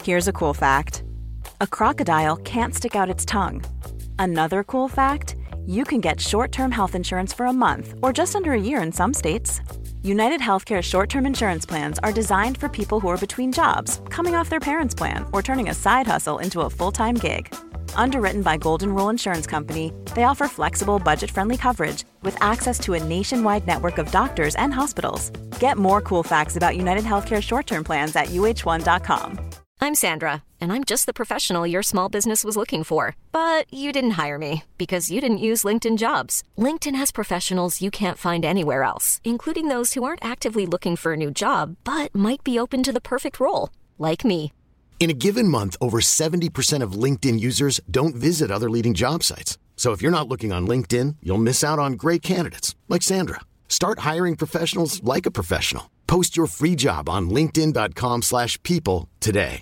Here's a cool fact. A crocodile can't stick out its tongue. Another cool fact, you can get short-term health insurance for a month or just under a year in some states. United Healthcare short-term insurance plans are designed for people who are between jobs, coming off their parents' plan, or turning a side hustle into a full-time gig. Underwritten by Golden Rule Insurance Company, they offer flexible, budget-friendly coverage with access to a nationwide network of doctors and hospitals. Get more cool facts about United Healthcare short-term plans at uh1.com. I'm Sandra, and I'm just the professional your small business was looking for. But you didn't hire me because you didn't use LinkedIn Jobs. LinkedIn has professionals you can't find anywhere else, including those who aren't actively looking for a new job, but might be open to the perfect role, like me. In a given month, over 70% of LinkedIn users don't visit other leading job sites. So if you're not looking on LinkedIn, you'll miss out on great candidates like Sandra. Start hiring professionals like a professional. Post your free job on linkedin.com/people today.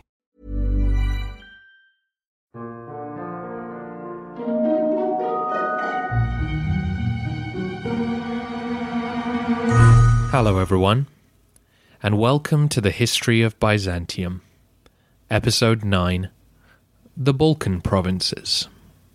Hello everyone, and welcome to the History of Byzantium, Episode 9, The Balkan Provinces.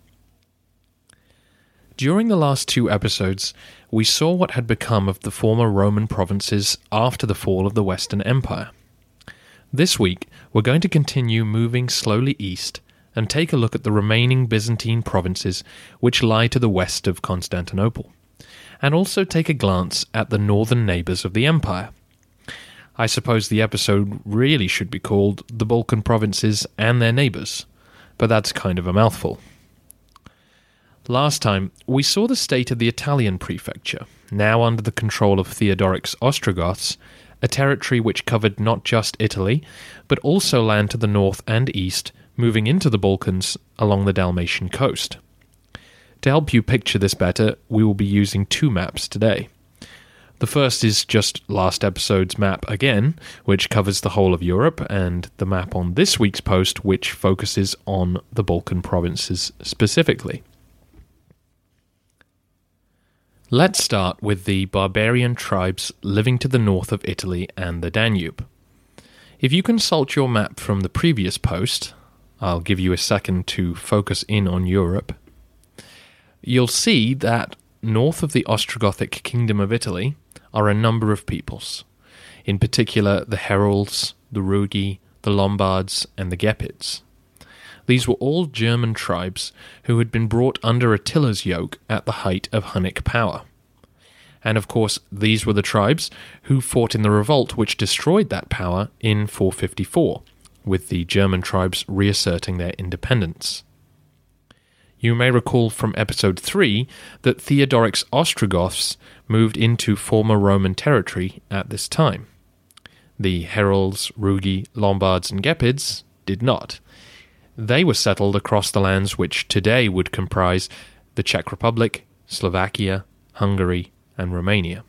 During the last two episodes, we saw what had become of the former Roman provinces after the fall of the Western Empire. This week, we're going to continue moving slowly east and take a look at the remaining Byzantine provinces which lie to the west of Constantinople, and also take a glance at the northern neighbours of the empire. I suppose the episode really should be called The Balkan Provinces and Their Neighbours, but that's kind of a mouthful. Last time, we saw the state of the Italian prefecture, now under the control of Theodoric's Ostrogoths, a territory which covered not just Italy, but also land to the north and east, moving into the Balkans along the Dalmatian coast. To help you picture this better, we will be using two maps today. The first is just last episode's map again, which covers the whole of Europe, and the map on this week's post, which focuses on the Balkan provinces specifically. Let's start with the barbarian tribes living to the north of Italy and the Danube. If you consult your map from the previous post, I'll give you a second to focus in on Europe, you'll see that north of the Ostrogothic Kingdom of Italy are a number of peoples, in particular the Herulds, the Rugi, the Lombards, and the Gepids. These were all German tribes who had been brought under Attila's yoke at the height of Hunnic power. And of course, these were the tribes who fought in the revolt which destroyed that power in 454, with the German tribes reasserting their independence. You may recall from episode 3 that Theodoric's Ostrogoths moved into former Roman territory at this time. The Herulds, Rugi, Lombards, and Gepids did not. They were settled across the lands which today would comprise the Czech Republic, Slovakia, Hungary, and Romania.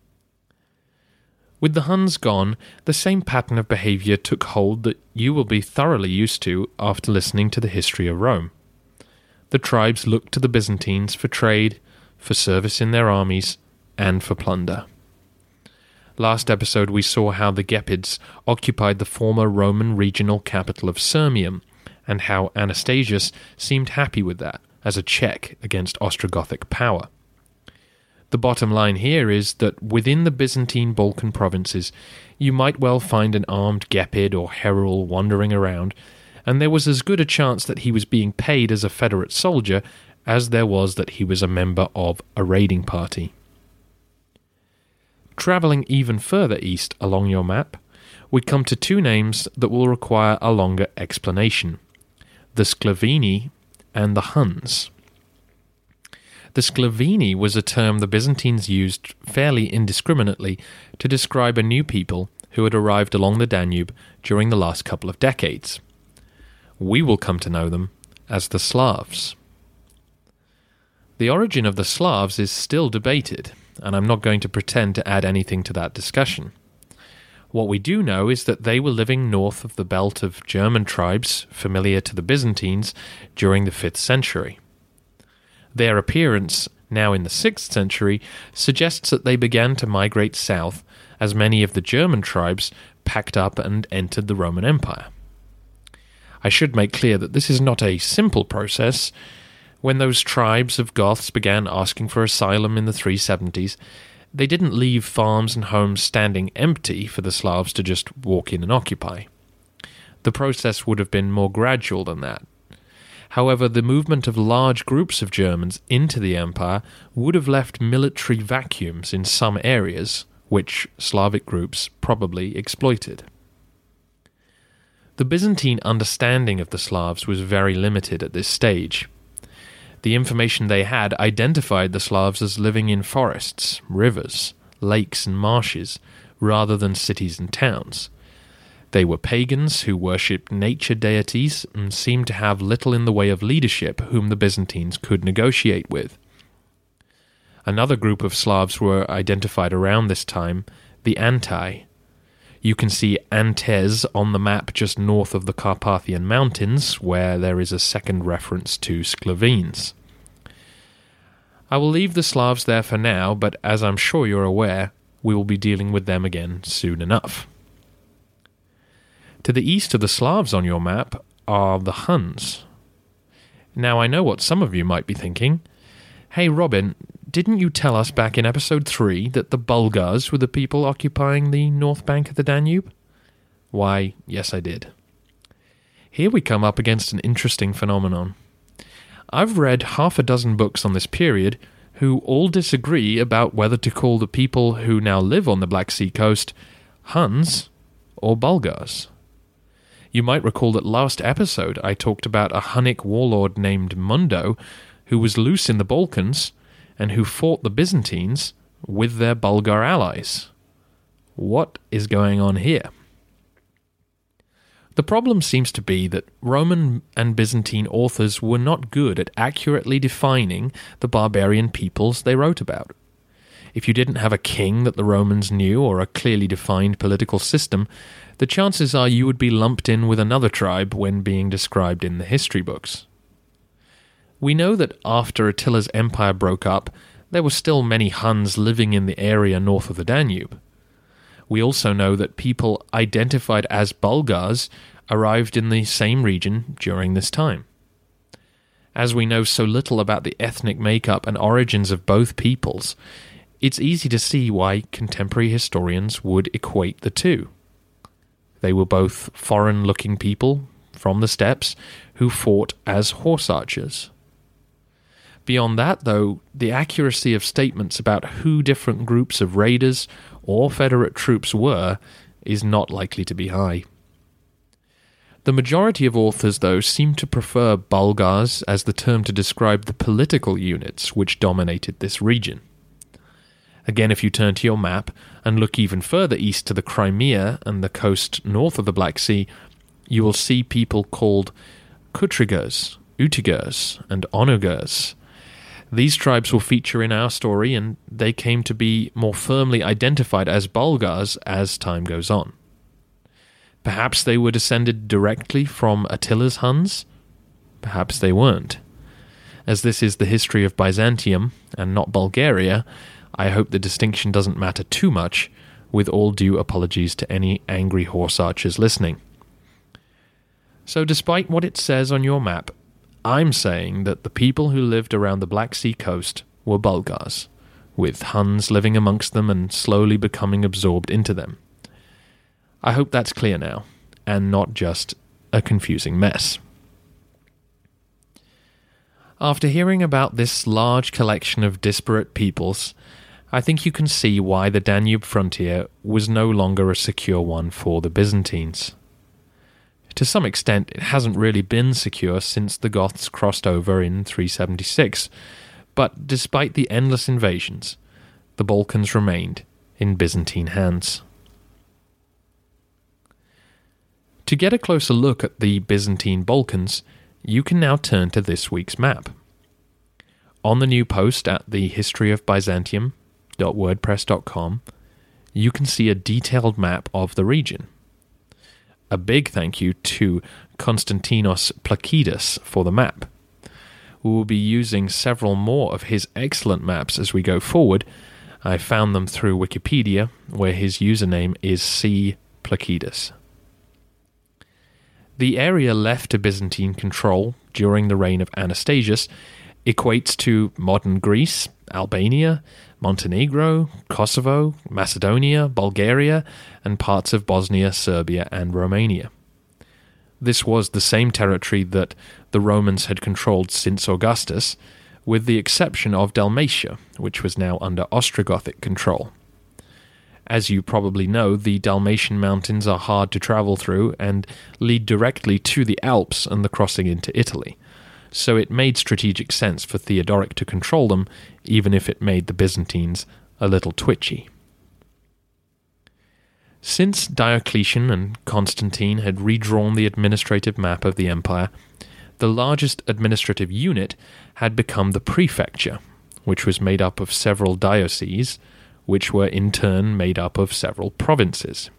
With the Huns gone, the same pattern of behaviour took hold that you will be thoroughly used to after listening to the history of Rome. The tribes looked to the Byzantines for trade, for service in their armies, and for plunder. Last episode we saw how the Gepids occupied the former Roman regional capital of Sirmium, and how Anastasius seemed happy with that as a check against Ostrogothic power. The bottom line here is that within the Byzantine Balkan provinces, you might well find an armed Gepid or Herul wandering around, and there was as good a chance that he was being paid as a Federate soldier as there was that he was a member of a raiding party. Travelling even further east along your map, we come to two names that will require a longer explanation: the Sclavini and the Huns. The Sclavini was a term the Byzantines used fairly indiscriminately to describe a new people who had arrived along the Danube during the last couple of decades. We will come to know them as the Slavs. The origin of the Slavs is still debated, and I'm not going to pretend to add anything to that discussion. What we do know is that they were living north of the belt of German tribes familiar to the Byzantines during the 5th century. Their appearance, now in the 6th century, suggests that they began to migrate south as many of the German tribes packed up and entered the Roman Empire. I should make clear that this is not a simple process. When those tribes of Goths began asking for asylum in the 370s, they didn't leave farms and homes standing empty for the Slavs to just walk in and occupy. The process would have been more gradual than that. However, the movement of large groups of Germans into the empire would have left military vacuums in some areas, which Slavic groups probably exploited. The Byzantine understanding of the Slavs was very limited at this stage. The information they had identified the Slavs as living in forests, rivers, lakes and marshes, rather than cities and towns. They were pagans who worshipped nature deities and seemed to have little in the way of leadership whom the Byzantines could negotiate with. Another group of Slavs were identified around this time, the Antai. You can see Antes on the map just north of the Carpathian Mountains, where there is a second reference to Sclavenes. I will leave the Slavs there for now, but as I'm sure you're aware, we will be dealing with them again soon enough. To the east of the Slavs on your map are the Huns. Now I know what some of you might be thinking. Hey Robin, didn't you tell us back in episode 3 that the Bulgars were the people occupying the north bank of the Danube? Why, yes I did. Here we come up against an interesting phenomenon. I've read half a dozen books on this period who all disagree about whether to call the people who now live on the Black Sea coast Huns or Bulgars. You might recall that last episode I talked about a Hunnic warlord named Mundo who was loose in the Balkans and who fought the Byzantines with their Bulgar allies. What is going on here? The problem seems to be that Roman and Byzantine authors were not good at accurately defining the barbarian peoples they wrote about. If you didn't have a king that the Romans knew or a clearly defined political system, the chances are you would be lumped in with another tribe when being described in the history books. We know that after Attila's empire broke up, there were still many Huns living in the area north of the Danube. We also know that people identified as Bulgars arrived in the same region during this time. As we know so little about the ethnic makeup and origins of both peoples, it's easy to see why contemporary historians would equate the two. They were both foreign-looking people from the steppes who fought as horse archers. Beyond that, though, the accuracy of statements about who different groups of raiders or Federate troops were is not likely to be high. The majority of authors, though, seem to prefer Bulgars as the term to describe the political units which dominated this region. Again, if you turn to your map and look even further east to the Crimea and the coast north of the Black Sea, you will see people called Kutrigers, Utigers, and Onugers. These tribes will feature in our story, and they came to be more firmly identified as Bulgars as time goes on. Perhaps they were descended directly from Attila's Huns? Perhaps they weren't. As this is the history of Byzantium, and not Bulgaria, I hope the distinction doesn't matter too much, with all due apologies to any angry horse archers listening. So despite what it says on your map, I'm saying that the people who lived around the Black Sea coast were Bulgars, with Huns living amongst them and slowly becoming absorbed into them. I hope that's clear now, and not just a confusing mess. After hearing about this large collection of disparate peoples, I think you can see why the Danube frontier was no longer a secure one for the Byzantines. To some extent, it hasn't really been secure since the Goths crossed over in 376, but despite the endless invasions, the Balkans remained in Byzantine hands. To get a closer look at the Byzantine Balkans, you can now turn to this week's map. On the new post at thehistoryofbyzantium.wordpress.com, you can see a detailed map of the region. A big thank you to Konstantinos Plakidis for the map. We will be using several more of his excellent maps as we go forward. I found them through Wikipedia, where his username is C. Plakidis. The area left to Byzantine control during the reign of Anastasius equates to modern Greece, Albania, Montenegro, Kosovo, Macedonia, Bulgaria, and parts of Bosnia, Serbia, and Romania. This was the same territory that the Romans had controlled since Augustus, with the exception of Dalmatia, which was now under Ostrogothic control. As you probably know, the Dalmatian mountains are hard to travel through and lead directly to the Alps and the crossing into Italy, so it made strategic sense for Theodoric to control them, even if it made the Byzantines a little twitchy. Since Diocletian and Constantine had redrawn the administrative map of the empire, the largest administrative unit had become the prefecture, which was made up of several dioceses, which were in turn made up of several provinces.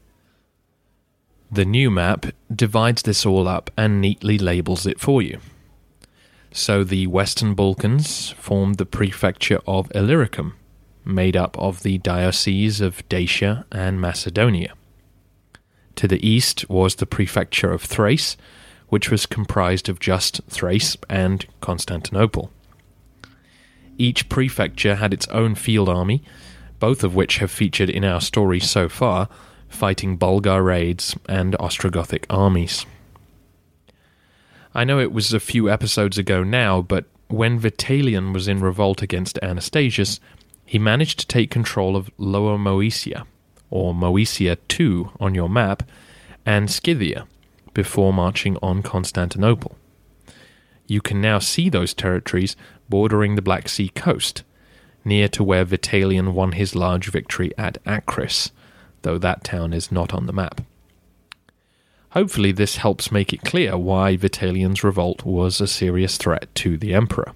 The new map divides this all up and neatly labels it for you. So the Western Balkans formed the prefecture of Illyricum, made up of the dioceses of Dacia and Macedonia. To the east was the prefecture of Thrace, which was comprised of just Thrace and Constantinople. Each prefecture had its own field army, both of which have featured in our story so far, fighting Bulgar raids and Ostrogothic armies. I know it was a few episodes ago now, but when Vitalian was in revolt against Anastasius, he managed to take control of Lower Moesia, or Moesia II on your map, and Scythia, before marching on Constantinople. You can now see those territories bordering the Black Sea coast, near to where Vitalian won his large victory at Akris, though that town is not on the map. Hopefully this helps make it clear why Vitalian's revolt was a serious threat to the emperor.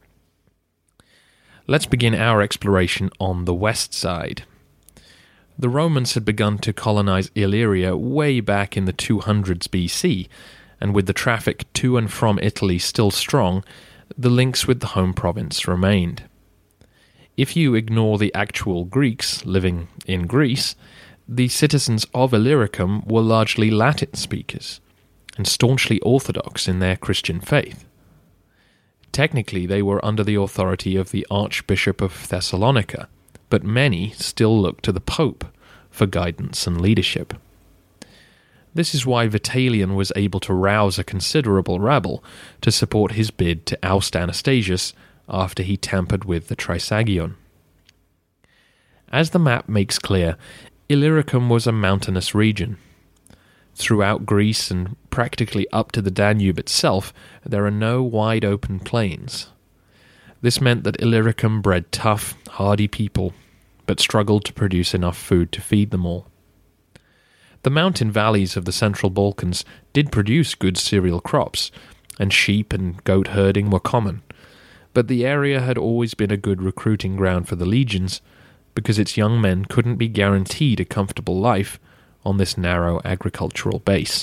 Let's begin our exploration on the west side. The Romans had begun to colonize Illyria way back in the 200s BC, and with the traffic to and from Italy still strong, the links with the home province remained. If you ignore the actual Greeks living in Greece, the citizens of Illyricum were largely Latin speakers, and staunchly orthodox in their Christian faith. Technically, they were under the authority of the Archbishop of Thessalonica, but many still looked to the Pope for guidance and leadership. This is why Vitalian was able to rouse a considerable rabble to support his bid to oust Anastasius after he tampered with the Trisagion. As the map makes clear, Illyricum was a mountainous region. Throughout Greece and practically up to the Danube itself, there are no wide-open plains. This meant that Illyricum bred tough, hardy people, but struggled to produce enough food to feed them all. The mountain valleys of the central Balkans did produce good cereal crops, and sheep and goat herding were common, but the area had always been a good recruiting ground for the legions, because its young men couldn't be guaranteed a comfortable life on this narrow agricultural base.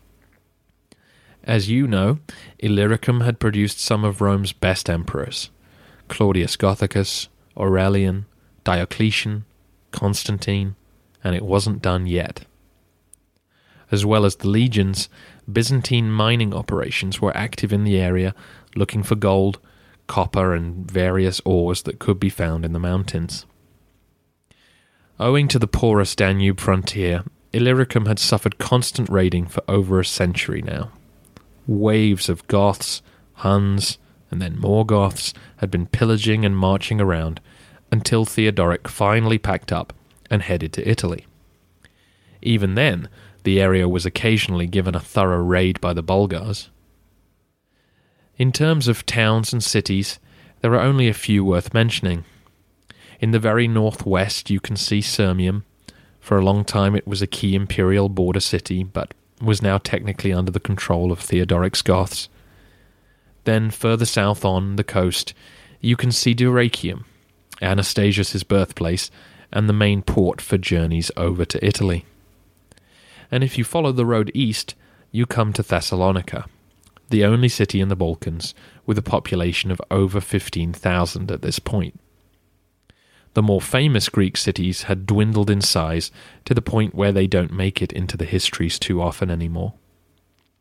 As you know, Illyricum had produced some of Rome's best emperors: Claudius Gothicus, Aurelian, Diocletian, Constantine, and it wasn't done yet. As well as the legions, Byzantine mining operations were active in the area, looking for gold, copper, and various ores that could be found in the mountains. Owing to the porous Danube frontier, Illyricum had suffered constant raiding for over a century now. Waves of Goths, Huns, and then more Goths had been pillaging and marching around until Theodoric finally packed up and headed to Italy. Even then, the area was occasionally given a thorough raid by the Bulgars. In terms of towns and cities, there are only a few worth mentioning. In the very northwest you can see Sirmium. For a long time it was a key imperial border city, but was now technically under the control of Theodoric's Goths. Then further south on the coast you can see Dyrrhachium, Anastasius' birthplace, and the main port for journeys over to Italy. And if you follow the road east, you come to Thessalonica, the only city in the Balkans with a population of over 15,000 at this point. The more famous Greek cities had dwindled in size to the point where they don't make it into the histories too often anymore.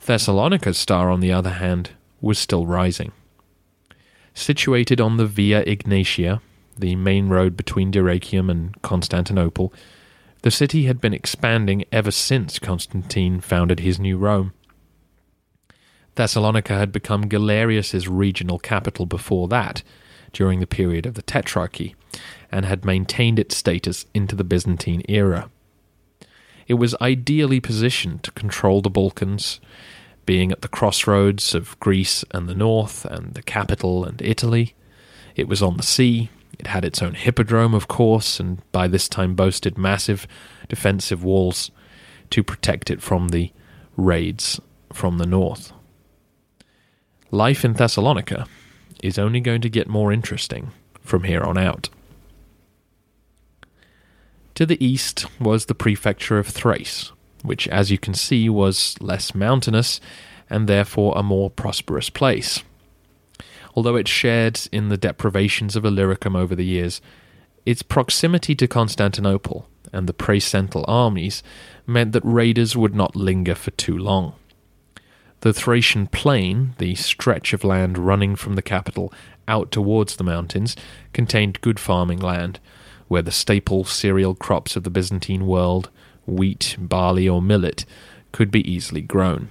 Thessalonica's star, on the other hand, was still rising. Situated on the Via Egnatia, the main road between Dyrrhachium and Constantinople, the city had been expanding ever since Constantine founded his new Rome. Thessalonica had become Galerius's regional capital before that, during the period of the Tetrarchy, and had maintained its status into the Byzantine era. It was ideally positioned to control the Balkans, being at the crossroads of Greece and the north, and the capital and Italy. It was on the sea. It had its own hippodrome, of course, and by this time boasted massive defensive walls to protect it from the raids from the north. Life in Thessalonica is only going to get more interesting from here on out. To the east was the prefecture of Thrace, which, as you can see, was less mountainous and therefore a more prosperous place. Although it shared in the deprivations of Illyricum over the years, its proximity to Constantinople and the praesental armies meant that raiders would not linger for too long. The Thracian plain, the stretch of land running from the capital out towards the mountains, contained good farming land, where the staple cereal crops of the Byzantine world, wheat, barley, or millet, could be easily grown.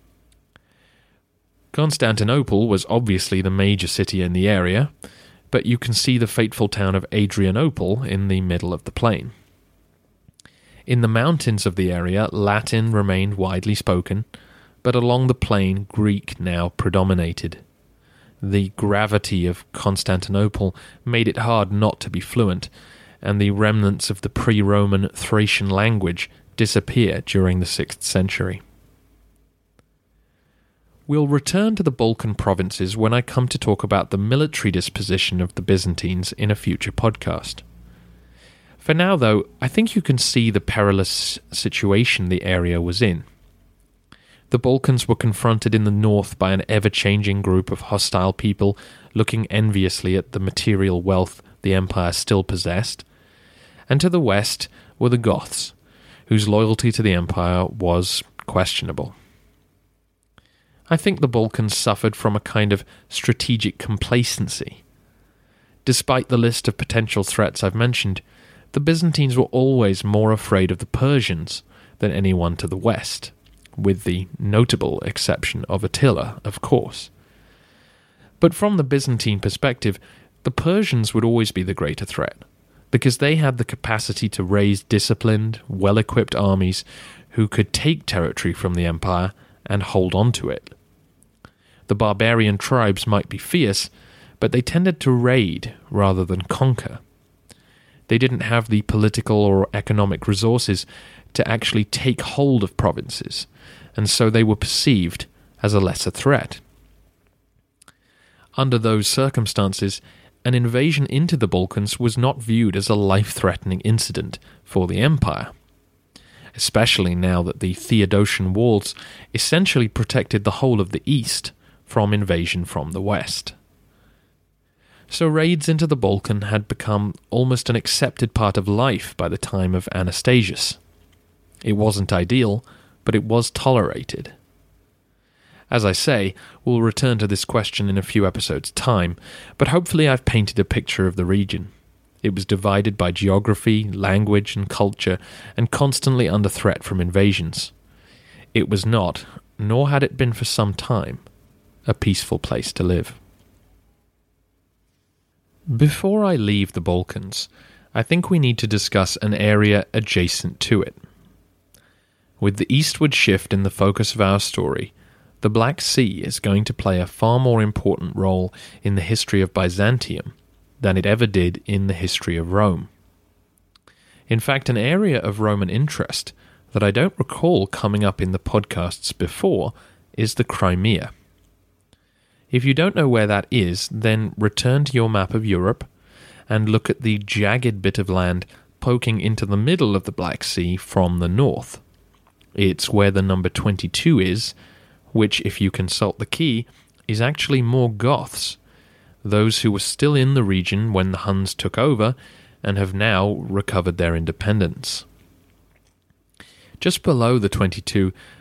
Constantinople was obviously the major city in the area, but you can see the fateful town of Adrianople in the middle of the plain. In the mountains of the area, Latin remained widely spoken, but along the plain, Greek now predominated. The gravity of Constantinople made it hard not to be fluent, and the remnants of the pre-Roman Thracian language disappear during the 6th century. We'll return to the Balkan provinces when I come to talk about the military disposition of the Byzantines in a future podcast. For now, though, I think you can see the perilous situation the area was in. The Balkans were confronted in the north by an ever-changing group of hostile people looking enviously at the material wealth the empire still possessed, and to the west were the Goths, whose loyalty to the empire was questionable. I think the Balkans suffered from a kind of strategic complacency. Despite the list of potential threats I've mentioned, the Byzantines were always more afraid of the Persians than anyone to the west, with the notable exception of Attila, of course. But from the Byzantine perspective, the Persians would always be the greater threat, because they had the capacity to raise disciplined, well-equipped armies who could take territory from the empire and hold on to it. The barbarian tribes might be fierce, but they tended to raid rather than conquer. They didn't have the political or economic resources to actually take hold of provinces, and so they were perceived as a lesser threat. Under those circumstances, an invasion into the Balkans was not viewed as a life-threatening incident for the empire, especially now that the Theodosian walls essentially protected the whole of the east from invasion from the west. So raids into the Balkan had become almost an accepted part of life by the time of Anastasius. It wasn't ideal, but it was tolerated. As I say, we'll return to this question in a few episodes' time, but hopefully I've painted a picture of the region. It was divided by geography, language, and culture, and constantly under threat from invasions. It was not, nor had it been for some time, a peaceful place to live. Before I leave the Balkans, I think we need to discuss an area adjacent to it. With the eastward shift in the focus of our story, the Black Sea is going to play a far more important role in the history of Byzantium than it ever did in the history of Rome. In fact, an area of Roman interest that I don't recall coming up in the podcasts before is the Crimea. If you don't know where that is, then return to your map of Europe and look at the jagged bit of land poking into the middle of the Black Sea from the north. It's where the number 22 is, which, if you consult the key, is actually more Goths, those who were still in the region when the Huns took over and have now recovered their independence. Just below the 22,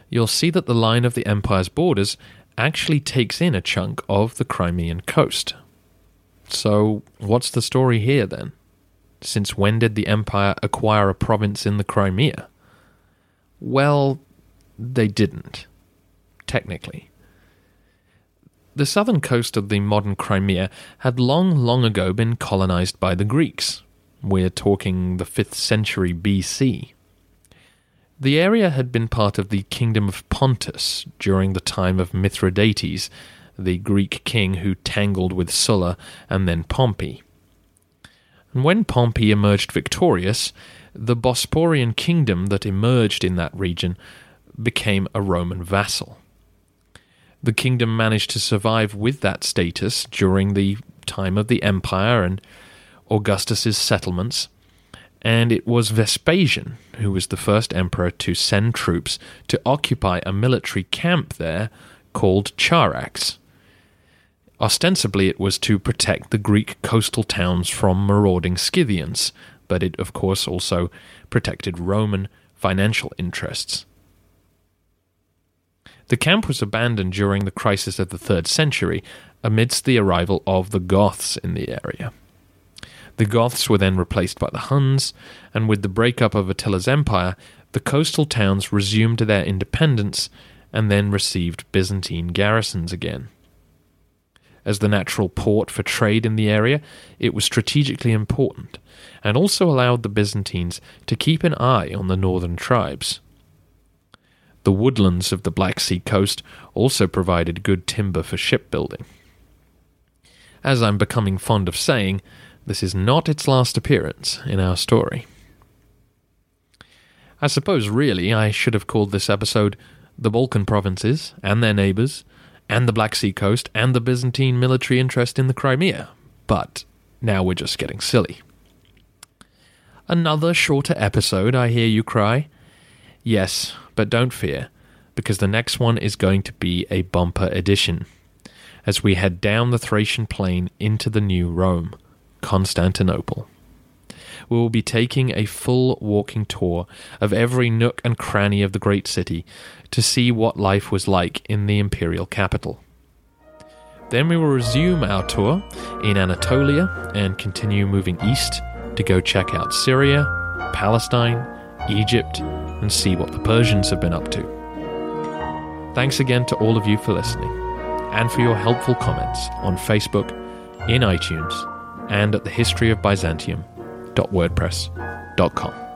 you'll see that the line of the empire's borders actually takes in a chunk of the Crimean coast. So, what's the story here then? Since when did the empire acquire a province in the Crimea? Well, they didn't, technically. The southern coast of the modern Crimea had long ago been colonized by the Greeks. We're talking the 5th century BC. The area had been part of the Kingdom of Pontus during the time of Mithridates, the Greek king who tangled with Sulla and then Pompey. And when Pompey emerged victorious, the Bosporan kingdom that emerged in that region became a Roman vassal. The kingdom managed to survive with that status during the time of the empire and Augustus's settlements, and it was Vespasian who was the first emperor to send troops to occupy a military camp there called Charax. Ostensibly it was to protect the Greek coastal towns from marauding Scythians, but it of course also protected Roman financial interests. The camp was abandoned during the crisis of the 3rd century amidst the arrival of the Goths in the area. The Goths were then replaced by the Huns, and with the breakup of Attila's empire, the coastal towns resumed their independence and then received Byzantine garrisons again. As the natural port for trade in the area, it was strategically important, and also allowed the Byzantines to keep an eye on the northern tribes. The woodlands of the Black Sea coast also provided good timber for shipbuilding. As I'm becoming fond of saying, this is not its last appearance in our story. I suppose really I should have called this episode The Balkan Provinces and Their Neighbours, and the Black Sea coast, and the Byzantine military interest in the Crimea, but now we're just getting silly. Another shorter episode, I hear you cry? Yes, but don't fear, because the next one is going to be a bumper edition, as we head down the Thracian plain into the new Rome, Constantinople. We will be taking a full walking tour of every nook and cranny of the great city to see what life was like in the imperial capital. Then we will resume our tour in Anatolia and continue moving east to go check out Syria, Palestine, Egypt, and see what the Persians have been up to. Thanks again to all of you for listening, and for your helpful comments on Facebook, in iTunes, and at thehistoryofbyzantium.wordpress.com.